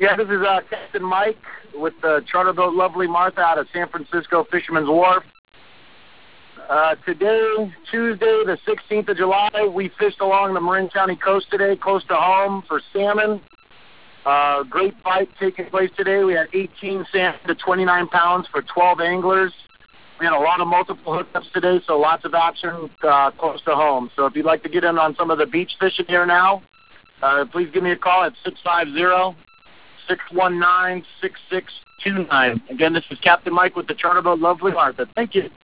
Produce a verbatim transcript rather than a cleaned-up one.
Yeah, this is uh, Captain Mike with the charter boat Lovely Martha out of San Francisco Fisherman's Wharf. Uh, today, Tuesday, the sixteenth of July, we fished along the Marin County coast today, close to home for salmon. Uh, great fight taking place today. We had eighteen salmon to twenty-nine pounds for twelve anglers. We had a lot of multiple hookups today, so lots of action uh, close to home. So if you'd like to get in on some of the beach fishing here now, uh, please give me a call at six five zero, six one nine, six six two nine. Again, this is Captain Mike with the charter boat Lovely Martha. Thank you.